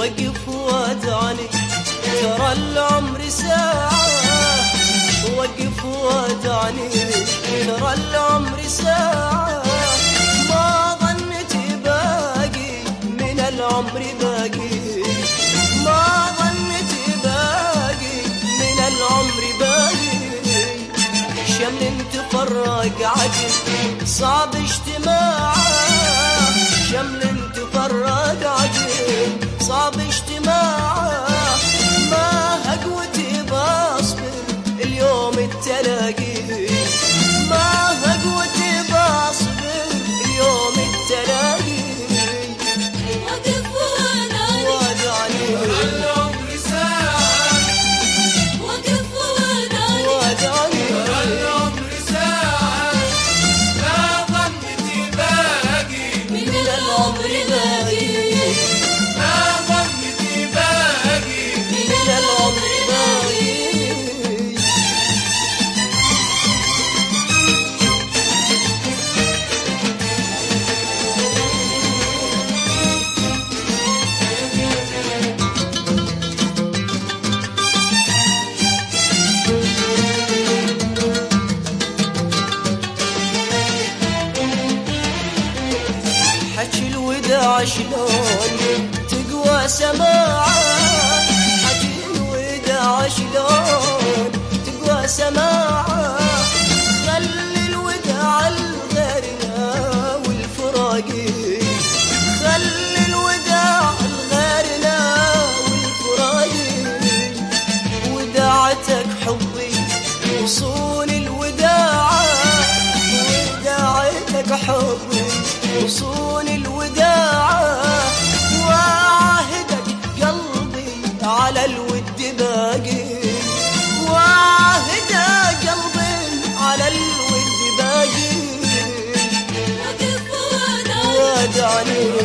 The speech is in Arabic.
وقف ودعني ترى العمر ساعة، وقف ودعني ترى العمر ساعة، ما ظنت باقي من العمر باقي، ما ظنت باقي من العمر باقي، شمل تفرق عجل صعب اجتماعه، شمل تفرق عجل صعب اجتماعه، ما هقوتي بصبر اليوم التلاقي، ما هقوتي بصبر اليوم التلاقي، وقف ودعني العمر ساعة، وقف ودعني العمر ساعة، ما ظنتي باقي من العمر باقي، ما ظنتي باقي من العمر باقي. حكي الوداع شلون تقوى سماعه، حكي الوداع شلون تقوى سماعه، خلي الوداع الغيرنا والفراقي، خلي الوداع الغيرنا والفراقي، وداعتك حبي وصول الوداع، وداعتك حبي وصول الوداع، وعاهدك قلبي على الود باقي، وعاهدك قلبي على الود باقي، وقف ودعني